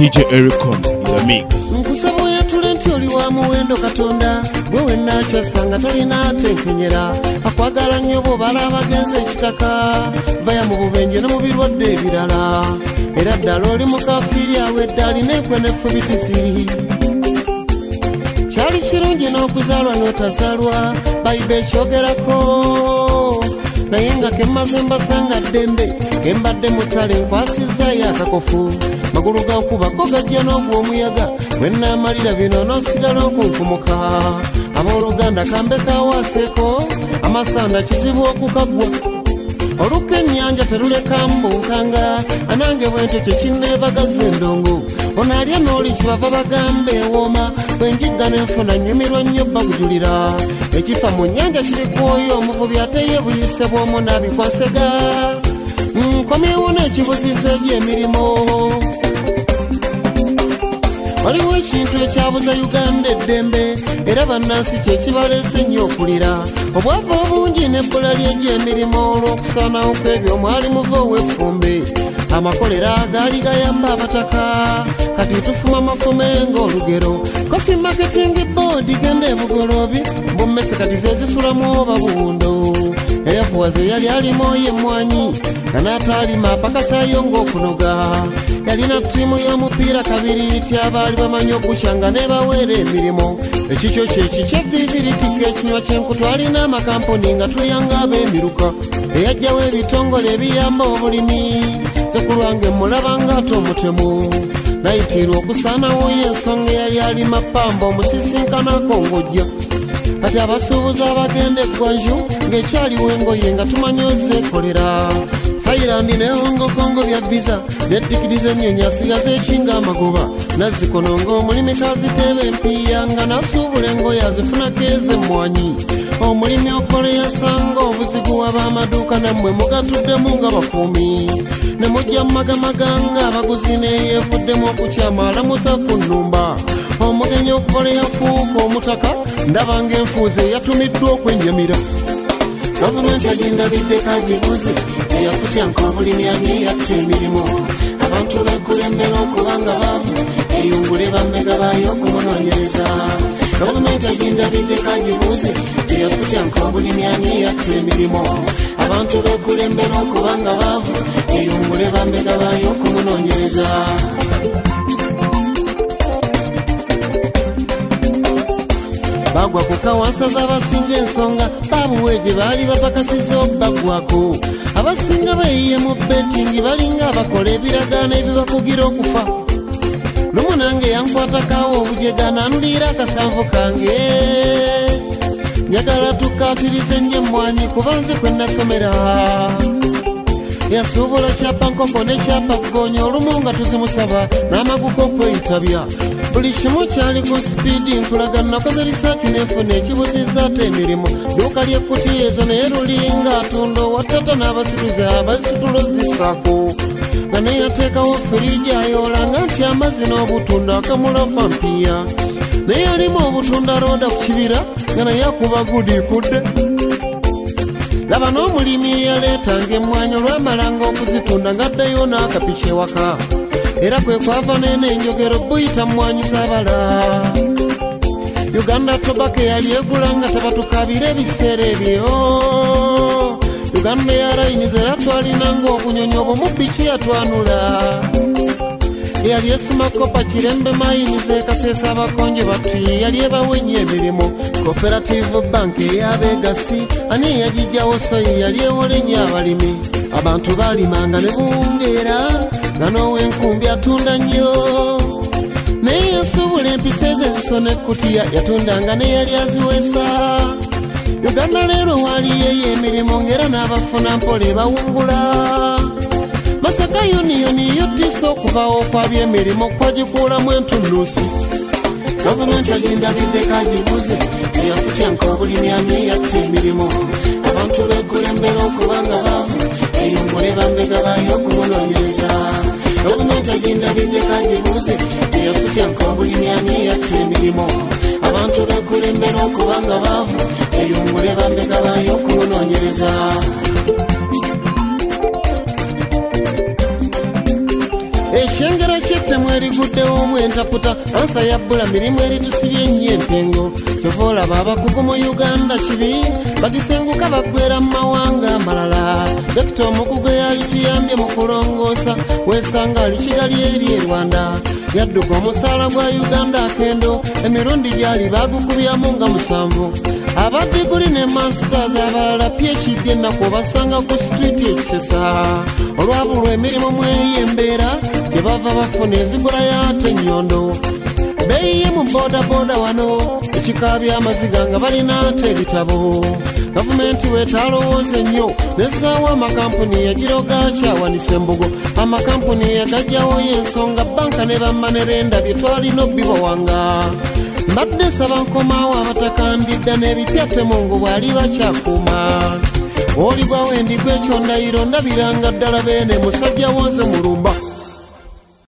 DJ Ericon in the mix. Nkusabo ya tulenti oli wa muwendo katonda wewe nacho sanga tolina tenkenyera akwagala nnyo bo balaba genze ekitaka vaya mu bubenje no mu birwadde ebirala era ddala oli mu kafiri awe ddali nekwenefu bitisi kyali kirungi n'okuzaalwa n'otazaalwa bayibe ekyogerako naye nga kemaze mbasanga ddembe kembadde mutale nkwasizaayo akakofu magulu ga nkubako gajja n'ogw'omuyaga bwenaamalira bino n'osigala okunkumuka abooluganda kambe kawaaseeko amasanda kizibu okukaggwa oluka ennyanja teruleka mbunkanga anange bwento kyekinneebagaza endongo ono alya n'oli kibava bagambe ewooma bwenjigga n'enfuna nyumirwa nnyo bagujulira ekifa mu nnyanja kiri kwoyo omuvubi ateye buyise bw'omu n'abikwasega nkomyewo n'ekibuziza egy'emirimu waliwo ekintu ekyabuza Uganda eddembe era bannansi kyekibaleese ennyo okulira obwavu obungi n'ebbula ly'egy'emirimu olw'okusaanawo kw'ebyo mwali muva ow'effumbe amakolera gaali gayamba abataka kati tufuma mafume ng'olugero Coffee Marketing Board genda ebugoloobi mbummese kati zezisulamu oba buwundo eyafuwaze yali alimu y'emmwanyi nga n'ataalima pakasaayo ng'okunoga yalina ttiimu y'omupiira kabiri ty'abaali bamanyi okukyanga ne baweera emirimu ekikyo kyeki kyevviiviritika ekinywa ky'enkutu alina amakampuni nga tulyanga ab'emiruka eyajjawo ebitongole ebiyamba obulimi sekulwange mulaba ng'ate omutemu nayitirwa okusaanawo y'ensonga eyali alima pamba omusisinkanako ng'ojja kati abasuubuzi abagenda eggwanju ng'ekyaliwo engoye nga tumanyoze ekolera Thailand ne Hong Kong bya visa netikiti z'ennyonyi asigaza ekinga amagoba nazikononga omulimi kaziteebe empiya nga nasuubula engoye azifunako ez'emmwanyi omulimi okola yasanga obuzigu w'ab'amaduuka nammwe mugatuddemu nga bakuumi ne mujja mumagamaganga abaguzi neyeevuddemu okukyama alamuza ku nnumba omugenyi okukola yafuuka omutaka ndaba ng'enfuuzi eyatumiddwa okwennyamira gavumenti agindabidde kagibuze teyafutya nk'obulimi ani yatta emirimu abantu bekulembera okuba nga baavu eyungule bambega baayo okumunoonyereza gavumenti agindabidde kagibuze teyafutya nk'obulimi ani yatta emirimu abantu bekulembera okuba nga baavu eyungule bambega baayo okumunoonyereza bagwa ku kawansa z'abasinga ensonga babuweje baali bapakasiza obbagwako abasinga bayiye mu betingi balinga abakola ebiragaano ebibakugira okufa n'omunange yankwatakawo obujega nanulira akasanvu kange njagala tukaatirize nnyo emmwanyi kuba nze kwe nasomera yasuubula kyapa nkoko ne kyapa ggoonya olumu nga tuzimusaba n'amaguko kweyitabya buli kimu kyali ku sipiidi nkulaga nakoze risaaki n'enfuna ekibuzizza ate emirimu duuka ly'ekkutiya ezo naye lulinga atunda owatata n'abasituze abasitulo zisaako nga naye ateekawo firiji ayoolanga nti amazzi n'obutunda akamulafa mpiya naye alimu obutunda rooda ku kibira nga naye akuba gudi kudde laba n'omulimi yaleetanga emmwanyi olwamalanga okuzitunda ng'addayo n'akapiki ewaka era kwe kwava n'enjogero buyita mmwanyi z'abala Uganda Tobacco yali egula nga tabatukabira ebiseera ebyo Uganda Airlines era twalinanga obunyonyi obumubbi kiyatwanula yali esimakopa kirembe Mines ekaseesa abakonje bati yali ebawenya emirimu Cooperative Bank ey'Abeegasi ani eyagijjawo so yali ewolenya abalimi abantu baalimanga ne buwungeera nga n'ow'enkumbi atunda nnyo naye yasuubula empisa ezo ezisona ekkutiya yatundanga ne yali aziweesa Uganda leero waaliyeyo emirimu ng'era n'abafuna mpola ebawungula Masaka yuniyoni yotisa okuvaawo okwabya emirimu kwagikuulamu entunduusi gavumenti agindabidde kagibuze teyafutya nk'obulimi ani yatta emirimu abantu bekulembera okuba nga baavu eyungule bambega baayo okumunoonyereza gavumenti agindabidde kagibuze teyafutya nk'obulimi ani yatta emirimu abantu bekulembera okuba nga baavu eyungule bambega baayo okumunoonyereza ekyengera ky'ettemu eri biguddewo bwentaputa ansa yabbula mirimu eritusibye ennyo empengo kyova olaba abakugu mu Uganda kibi bagisenguka baggwera mu mawanga amalala Dokita omukugu eyali tuyambye mu kulongoosa weesanga ali Kigali eri e Rwanda yadduka omusaala gwa Uganda akendo emirundi gyali bagukubyamu nga 7 abadiguli ne masters abalala PhD ennaku obasanga ku street ekisesa olwabulwa emirimu mweri embeera gyebava bafuna enzigula yate nnyondo beeyiye mu bodaboda wano ekikaabya amaziga nga balina ate ebitabo gavumenti weetalowooza ennyo nezaawo amakampuni yagiroga akyawanisa embugo amakampuni yagajjawo y'ensonga banka ne bammanerenda bye twalina obbibawanga mbadde nsaba nkomaawo abatakandidda n'ebipya Temungu bw'ali bakyakuuma oli gwawe ndigwa ekyo ndayiro ndabiranga ddala beene musajja wonze mulumba